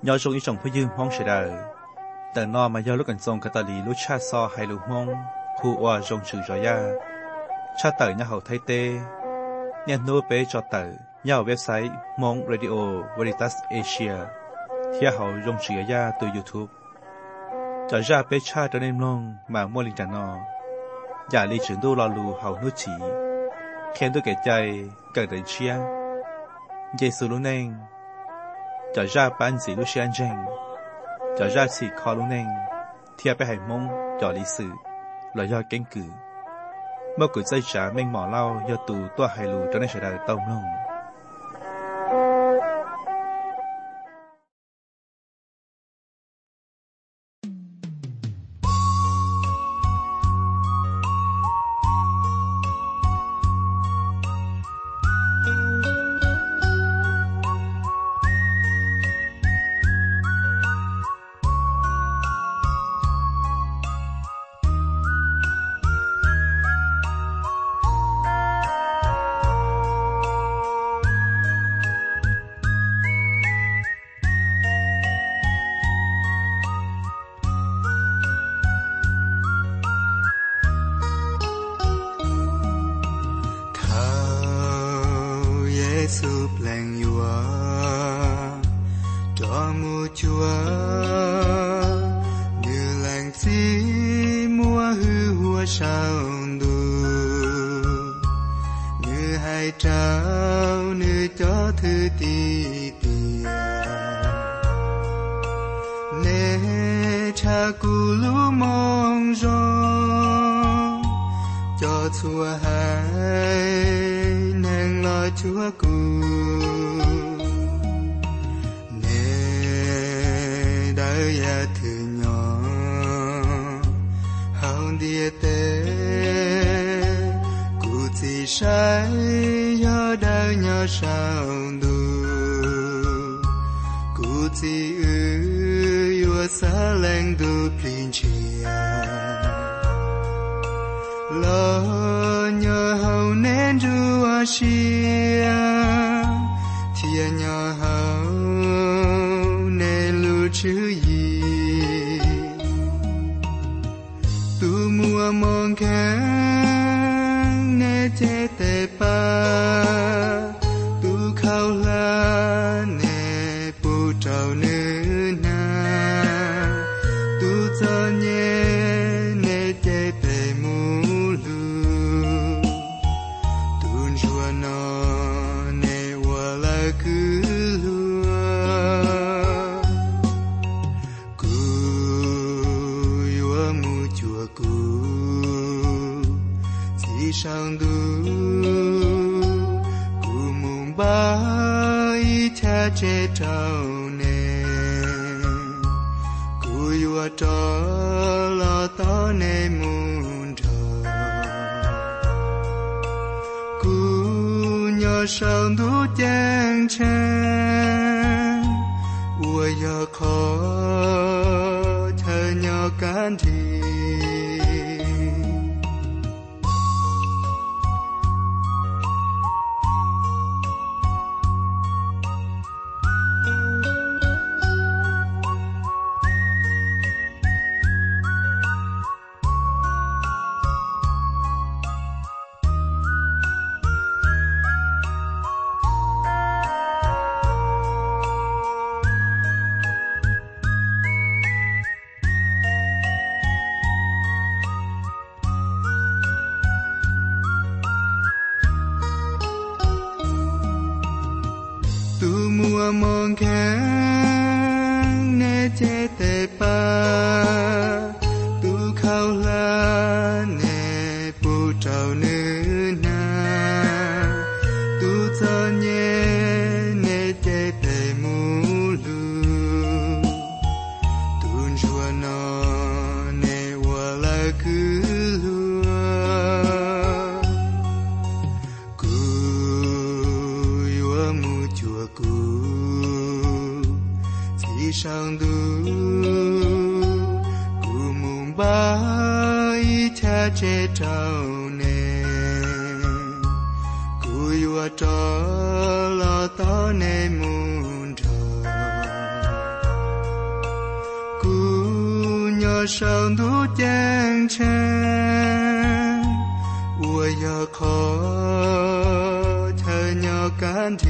nhớ trong ý chồng phải dương mong sẽ đờiแต่นอมาย่อลูกกันทรงกตาลีลูกชาซอให้ลูกมงผู้ว่าจงชื่อจอยาชาเตอร์ย่าเขาไทยเตเนี่ยโน้เปจอเตอร์ย่าเว็บไซต์มงเรดิโอเวริตัสเอเชียที่เขาจงชื่อยาตัว YouTube จอยาเปชาตัวเนมลงมามัวลิงจันนออย่าลีถึงดูรอลูเขานุชีเขียนด้วยแก่ใจเกิดเชียเยซูลุเนงจอยาปันสีลูกเชียนเจงจอยาสีคอลุเนงเทียบไปให้มงจอลีสื่อลอยยอเก่งกือเมื่อกุใจจ๋าเม่งหมอเล่ายอตูตัวไฮลูจนได้เฉยได้ต้มลง cho lo to nê muôn trò 上路坚强，我要靠他鸟甘甜。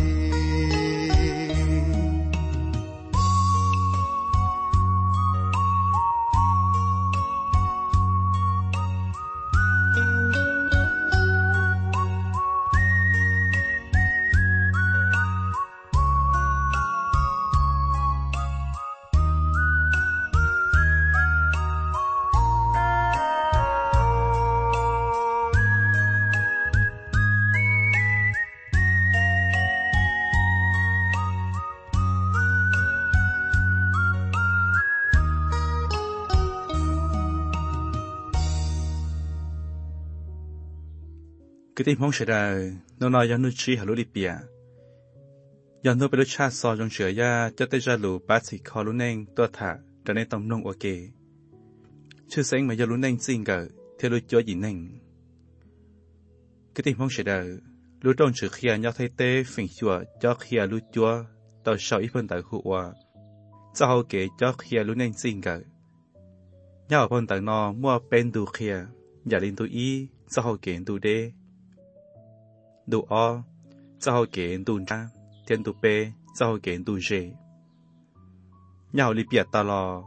cái tình huống xảy ra nó nói cho nó chỉ hà lũ đi bịa giờ nó bị lũ cha so trong sửa ya cho tới ra lũ bát sĩ khó lũ neng tua thả trở nên tông nông ok chưa sáng mà giờ lũ neng xin gờ theo lũ chúa gì neng cái tình huống xảy ra lũ trong sự khía nhau thay tế phình chùa cho khía lũ chúa tàu sau ít phân tại khu hòa cho hậu kể cho khía lũ neng xin gờ nhau phân tại nó mua bên đủ khía giả lên tụi ý cho hậu kể tụi đê đủ o, cho họ kiện đủ ra, thiên đủ bê, cho họ kiện đủ dễ. Nhau li biệt ta lo.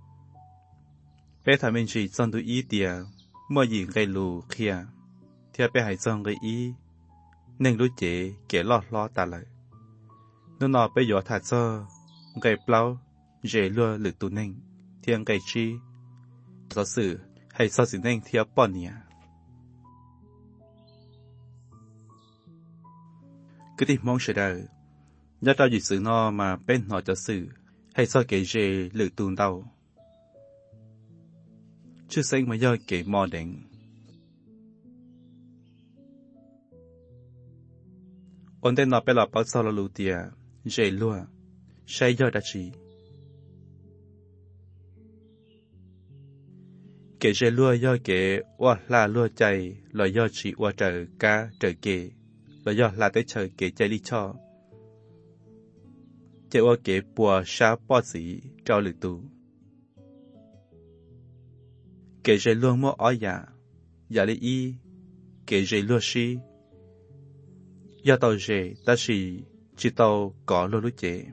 Bé thà mình chỉ chọn đủ ý địa, mua gì gây lù kia, theo bé hãy chọn gây ý, nên lúc chế kể lo ta lại. Nó nọ bé gió thà cho, gây plau, dễ lừa lực tụ nên, thiên gây chi. Cho sự, hãy cho sự nên theo bọn nhỉ. Cứ tìm mong sẽ đời, nhớ trao gì sự nó mà bên họ cho sự, hay so kể dễ lự tùn đâu. Chứ sinh mà do kể mò đỉnh. Ôn tên nó bé lọ báo sau là lù tìa, dễ lùa, say do đã chỉ. Kể dễ lùa do kể oa là lùa chạy, là do chỉ oa trở ca trở kể. Là do là tới chờ kể chạy đi cho. Chạy qua kể bùa xa bó dĩ trao lực tù. Kể dây luôn mua ói giả lý y, kể dây luôn xí. Do tàu dây ta chỉ tàu có lô lúc chế.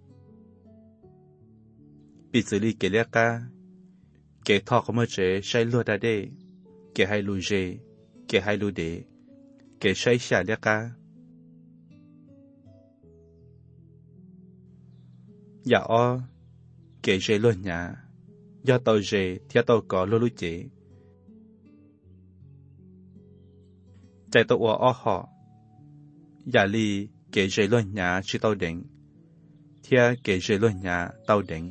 Bị xử lý kể lẽ ca, kể thọ không mơ chế say luôn đã đê, kể hai lùi dây, kể hai lùi đế. Kể say xả lẽ ca. Dạ o, kể dễ luôn nhà, do tàu dễ theo tàu có lô lũ chế. Chạy tàu o họ, dạ li kể dễ luôn nhà chỉ tàu đỉnh, theo kể dễ luôn nhà tàu đỉnh.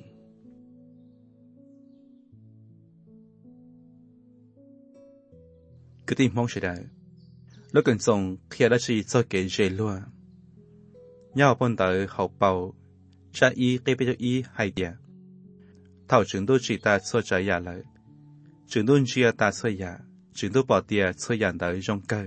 Cứ tìm mong sẽ đại. Lúc cần dùng khi đã chỉ cho kể dễ luôn. Nhau bọn tới học bầu, cha y cây bây giờ y hay địa. Thảo chứng đô chỉ ta cho trái giả lợi. Chứng đô chia ta cho giả, chứng đô bỏ địa cho giả tới trong cơ.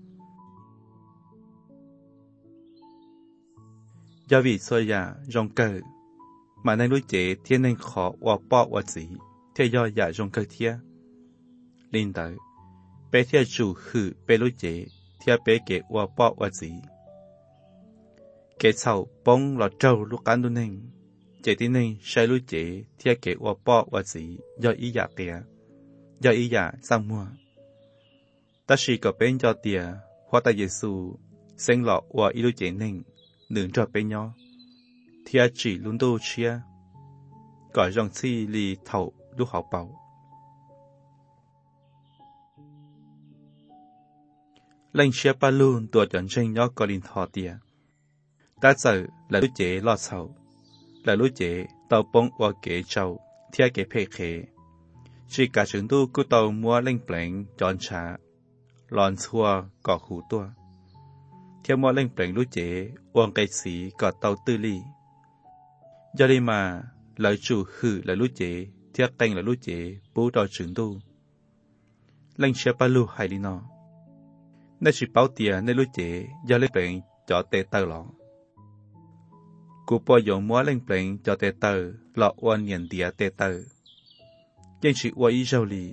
Do vì cho giả trong cơ, mà nên đối chế thiên nên khó hoặc bỏ hoặc gì, theo do giả trong cơ thiên. Linh tới. Bé theo chủ hư bé lối chế, theo bé kể qua bỏ qua gì. Kể sau bông lọt trâu lúc cán đu nên, chế tí nên sai lối chế, theo kể qua bỏ qua gì, do ý giả kìa, do ý giả sang mua. Ta chỉ có bên cho tìa, hoa ta Giê-xu, sinh lọ qua ý lối chế nên, nướng cho bên nhau. Theo chỉ luôn đô chia, gọi dòng chi lì thầu lúc học bảo. Lệnh chia ba luôn tuổi chọn tranh nhó có linh thọ tìa. Ta giờ là lúc chế lo sầu, là lúc chế tàu bông qua kế trâu, theo kế phê khế. Chỉ cả trường tu cứ tàu mua lệnh plệnh chọn trả, lòn xua có khủ tua. Theo mua lệnh plệnh lúc chế, uống cây xí có tàu tư ly. Do đi mà, lời chủ hư là lúc chế, theo canh là lúc chế, bố đo trường tu. Lệnh chia ba lưu hay đi nó. Nên chỉ bảo tiền nên lúc chế, do lấy bệnh cho tê tơ lọ. Cụ bỏ dùng mua lên bệnh cho tê tơ, lọ oan nhận tía tê tơ. ยังchỉว่าอีเจ้าลี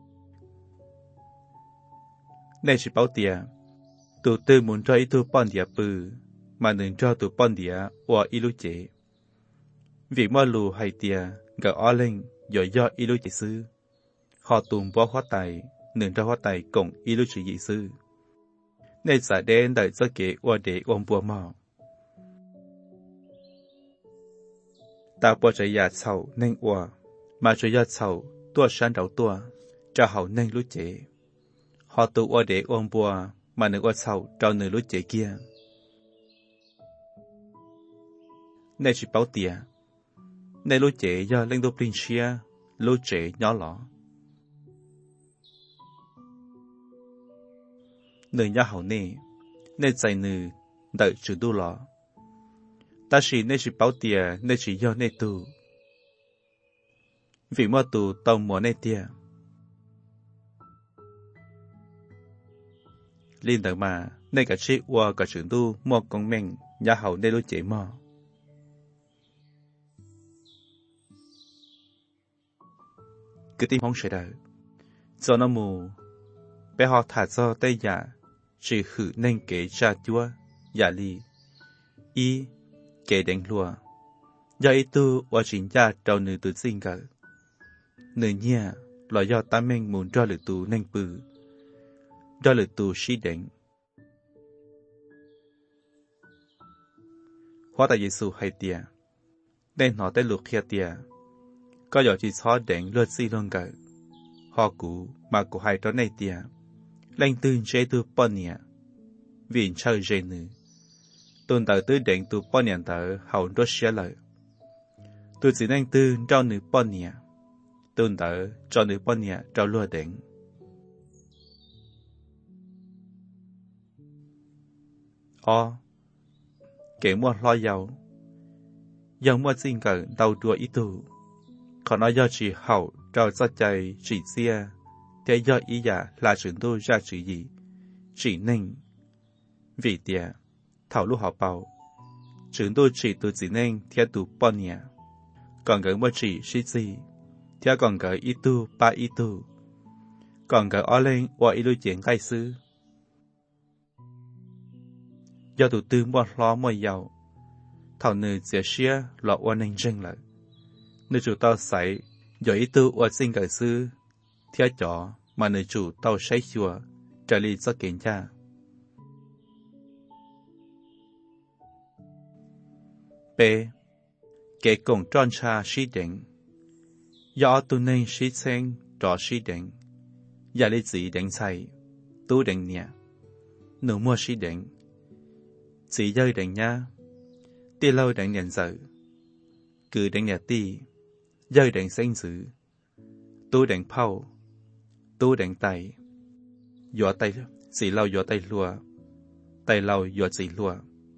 ในchỉ bảoเตียตัวตื่นมุนจออีตัวป้อนเดียปือมาหนึ่งจอตัวป้อนเดียว่าอีลูเจวิมอลูไฮเตียกับอ้อเล่งย่อยอีลูเจซื้อขอตุ่มป้อข้อไตหนึ่งจอข้อไตกงอีลูจีซื้อในสายเดนได้จะเกว่าเดอมบัวมาตาปวดใจยาเฉาเน่งว่ามาจะยาเฉาตัวฉันเราตัวจะเห่าเน่งลูเจหอตัวว่าเดอมบัวมาหนึ่งว่าเฉาเจ้าหนึ่งลูเจเกียในชิเป้าเตียในลูเจยาเล่งตัวปรินเชียลูเจย้อหลอหนึ่งยาเห่าเน่ในใจหนึ่งเดยจุดดูหลอแต่สิในชิเป้าเตียในชิยาในตูvì mua tù tàu mùa này tia liên đợi mà nơi cả chiếc qua cả trường tu mua con men nhà hậu nơi lối chạy mò cứ tim không sẽ đợi do nó mù bé họ thả cho tay giả chỉ khử nên kể cha chúa giả ly y kể đánh lùa do ý tu và chính gia trâu nữ tự sinh cỡ nữ nhà là do ta mình muốn cho lực tù nên bự cho lực tù sĩ định hóa tại Giêsu hay tia nên họ tới lục kia tia có giờ chỉ xóa định lượt xi luôn cả họ cũ mà của hai đó này tia lên tư chế tu bao nhiêu vì chơi dễ nữ tôn tạo tư định tu bao nhiêu tờ hậu đốt xé lợi tôi chỉ nên tư cho nữ bao nhiêu tôn tạo cho nữ bao nhiêu cho lúa định kể mua lo giàu mua xin cỡ đầu đùa ý tù còn nói do chỉ hậu cho chạy chỉ xia thế do ý giả là trường tôi ra chữ gì chỉ nên vì tiệt thảo lúc họ bảo trường tôi chỉ tôi chỉ nên theo tù bao nhiêu còn cái mua chỉ sĩ gì theo còn cái ý tu ba ý tu còn cái ở lên và ý lưu chuyện khai sư do tụ tư mua lo mua giàu thảo nữ dễ xia lọ oan anh tranh lại nữ chủ tao sấy do ý tu và sinh cái sư theo chó mà nữ chủ tao sấy chùa trở đi cho kiện cha b kể cùng tròn cha sĩ định do tu nên sĩ sen trò sĩ định và lý dị định thầy tu định nhà nữ mua sĩ định chỉ dơi định nha ti lâu định nhận dự cử định nhà ti dơi định sinh sự tu định phao tu định tay dọa tay chỉ lâu dọa tay lùa tay lâu dọa chỉ lùa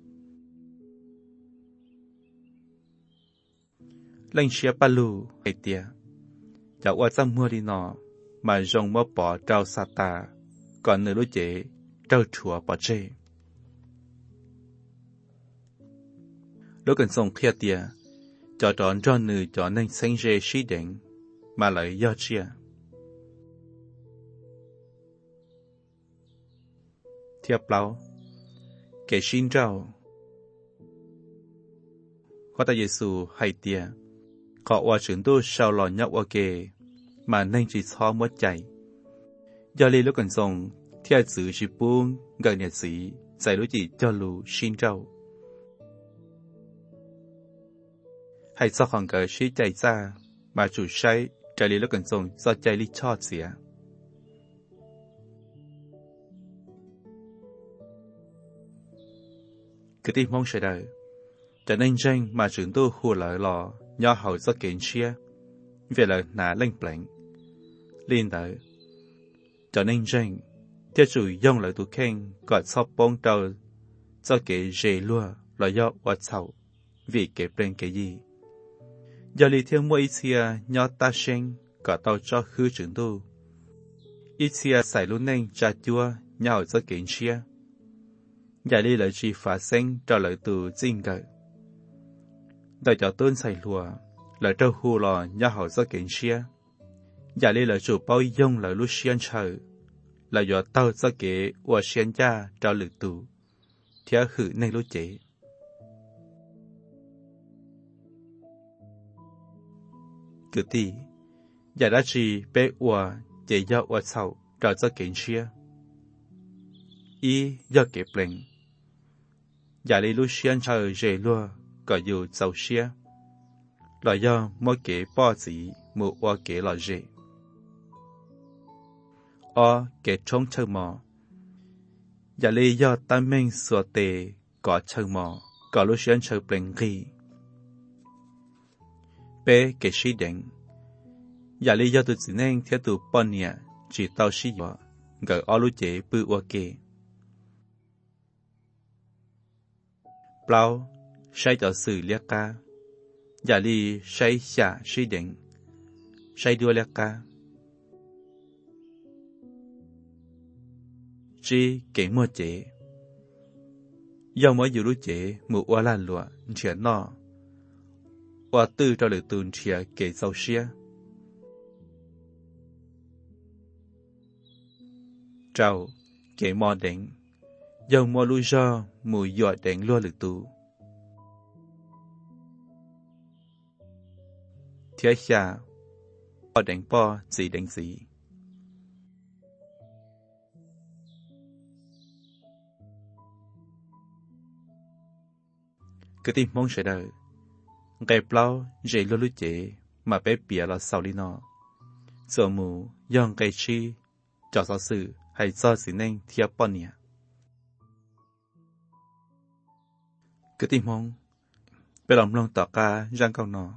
lên xe ba lu hay tia dạo qua trong mưa đi nọ mà rong mơ bỏ trao sa ta còn nửa lối chế trao chùa bỏ chê lúc cần xong kia tia cho tròn cho nửa cho nên sinh ra sĩ định mà lại do chia thiệp lâu kể xin trao có ta Giêsu hay tia họ qua trường tôi sau lò nhóc ok mà nên chỉ xóa mất chạy do lý lúc cần xong theo sự chỉ buông gần nhà sĩ giải lối chỉ cho lù xin trâu hay do khoảng cỡ sĩ chạy ra mà chủ say trả lý lúc cần xong do chạy lý cho xỉa cứ tìm mong sẽ đời cho nên tranh mà trường tôi hùa lợi lò nhỏ hậu do kiện chia về là nã lên blank liên đợi cho nên tranh theo chủ dòng lợi tụ khen gọi sau bông trâu do kể dễ lùa là do hoạt sầu vì kể bên cái gì do lý theo mỗi chia nhỏ ta sen cả tàu cho khứ trường tu ít chia xài luôn nên trà chua nhỏ do kiện chia giải lý lợi chỉ phá sen cho lợi tụ chính cỡ đại cho tôn xài lùa là trâu hù lò nhà hậu do kiện xia Giả lý là chủ bao dung là lúc xiên chờ, là do tao cho kế và xiên cha cho lực tù, theo hử nên lúc chế. Cứ tí, giả đã chỉ bé và chế do và sau cho kế chia. Ý do kế plệnh. Giả lý lúc xiên chờ dễ lùa, có dù giàu xia. Là do mỗi kế bỏ dĩ một và kế là dễ. Kế trông chờ mò. Giả lý do tâm mình sửa tề có chờ mò, có lúc xiên chờ plệnh ghi. Bé kế sĩ định. Giả lý do tụi chỉ nên theo tụi bọn nhẹ, chỉ tao sĩ dọa, gỡ lúc chế bự và kế. Bao, sai cho sự liệt ca. Giả lý sai xả sĩ định. Sai đua liệt ca. Chỉ kế mua chế. Do mỗi dù lúc chế một hoa lan lụa, trẻ nọ. Hoa tư cho lực tùn trẻ kế giàu xia. Trào, kế mò đánh. Do mò lưu do mùi dọa đánh lua lực tù. Thiết xa, bỏ đánh bỏ gì đánh gì. Cứ tìm mong sẽ đời. Ngày bao dễ lưu lưu chế mà bé bìa là sau lý nó. Giờ mù dòng ngày chi cho giáo sư hay do gì nên theo bọn nhé. Cứ tìm mong bé lòng lòng tỏ ca răng câu nó.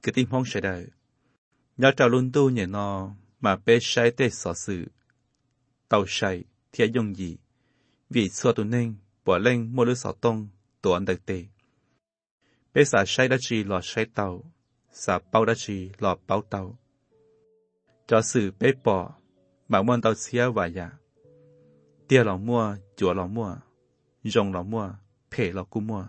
cái tim hông sẽ đời nhớ trào luôn tu nhẹ nọ mà bé sai tê xỏ sự tàu sai thiệt dùng gì vì xua tụi nên bỏ lên mua lưới xỏ tông tổ ăn đặc tê bé xả sai đã chỉ lò sai tàu xả bao đã chỉ lò bao tàu cho sự bé bỏ mà muốn tàu xía và dạ tia lò mua chùa lò mua rồng lò mua phê lò cú mua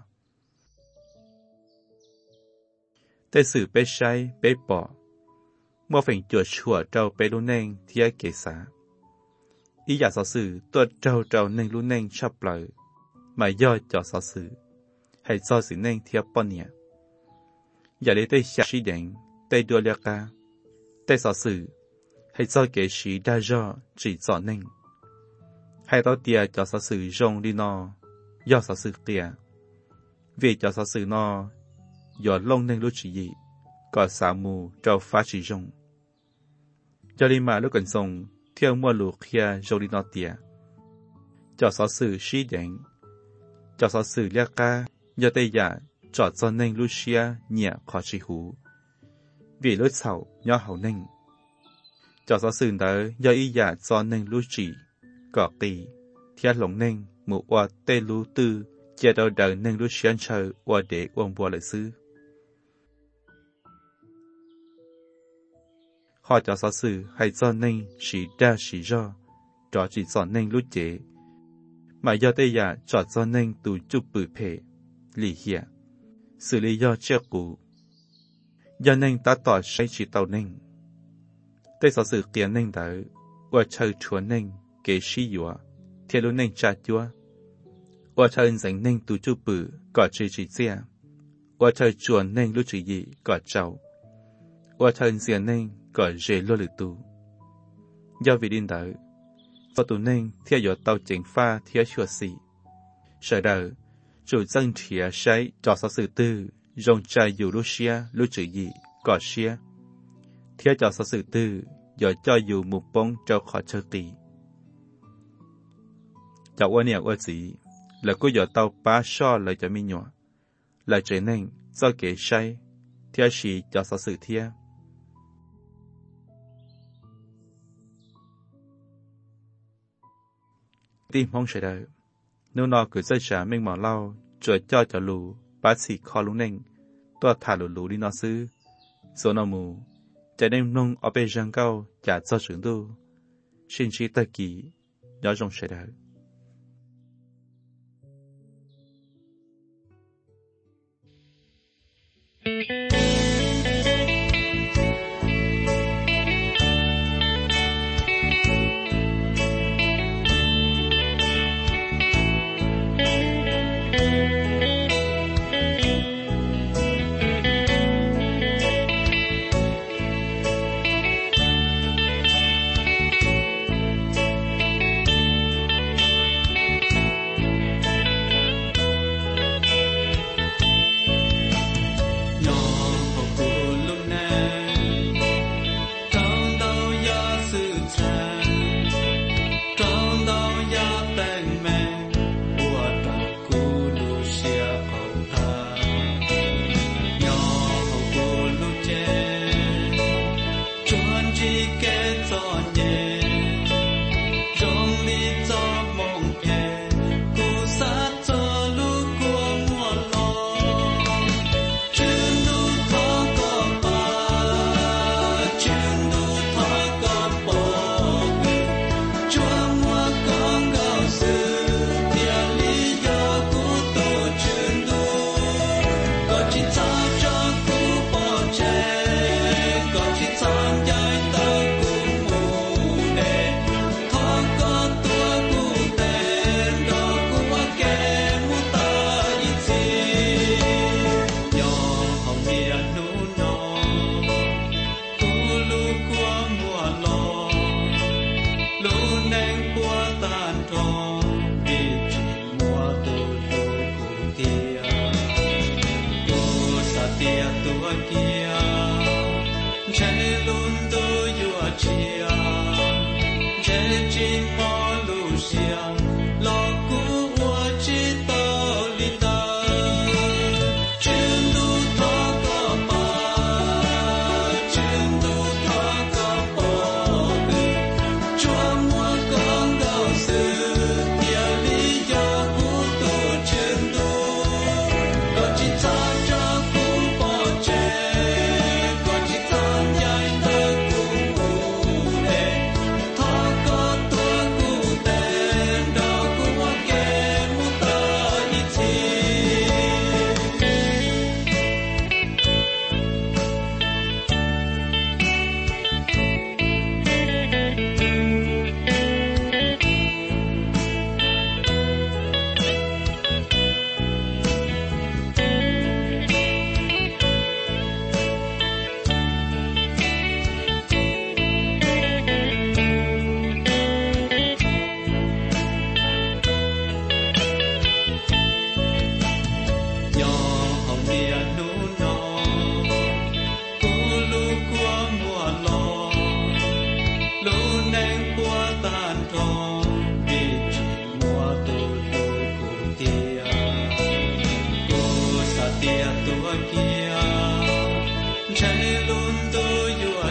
tê sự bé sai bé bỏ mua phèn chùa chùa trâu bé luôn nên thiệt kể xả ý giả sở sự tôi trâu nên luôn nên chấp lời mà do cho sở sự hay do sự nên thiệt bọn nhẹ giả để tôi xả sĩ đen tôi đua liệt ca tôi sở sự hay do kể sĩ đa do chỉ do nên hay đó tia cho sở sự rong đi nó do sở sự tia vì cho sở sự nó do lông nên lúc chỉ gì có xả mù trâu phá chỉ rong cho đi mà lúc cần xong theo mua lụa kia rồi đi nọ tiệt cho sở sự sĩ đen cho sở sự liệt ca do tây giả cho nên Lucia nhẹ khó chỉ hú vì lối sầu nhỏ hậu nên cho sở sự đó do ý giả cho nên Lucia có kỳ thiết lồng nên một qua tây lú tư chế đầu đời nên Lucia chờ qua để ôn bùa lại xứ họ cho sở sự hay cho nên sĩ đa sĩ do cho chỉ cho nên lúc chế mà do tây giả cho nên tụ chụp bự phê lý hiệp xử lý do chưa cũ do nên ta tỏ sai chỉ tàu nên tây sở sự kia nên đỡ và chơi chúa nên kế sĩ dùa theo lúc nên trả chúa và chơi dành nên tụ chụp bự có chỉ xe và chơi chúa nên lúc chỉ gì có cháu và chơi diện nên có dễ lô lực tu do vì điên đỡ và tụ nên theo dõi tàu chỉnh pha theo chùa sĩ sợ đỡ chủ dân thịa sai cho sở sự tư dòng trai dù Lucia lúc chữ gì có xia theo cho sở sự tư giờ cho dù một bông cho khỏi chơi tì cháu quan niệm ở gì là cô giờ tàu ba so lời cho mi nhỏ là trở nên do kể sai theo sĩ cho sở sự theo tim không sẽ đợi nếu nó cứ dây trả mình mỏ lau rồi cho lù bác sĩ khó lúc nên tôi thả lù đi nó xứ số nó mù chạy đem nông ở bên răng cao trả cho trưởng tu xin chỉ tất kỳ nhỏ trong sẽ đợi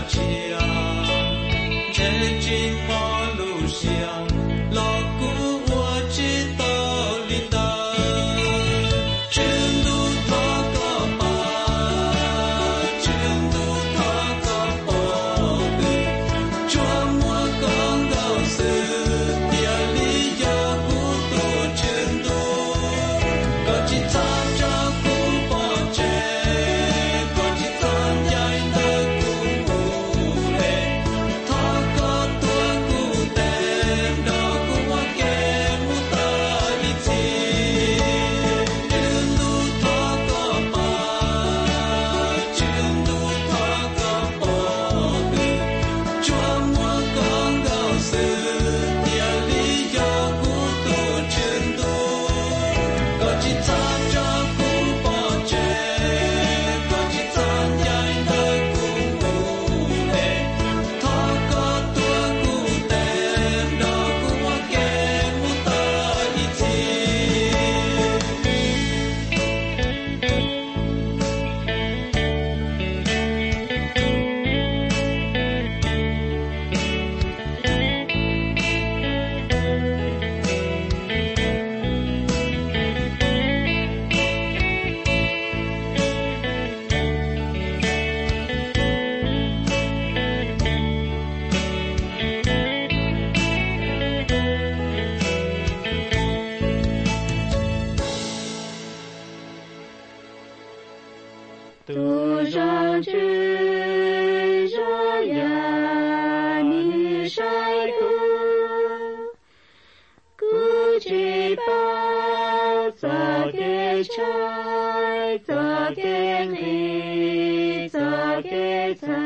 Cho cái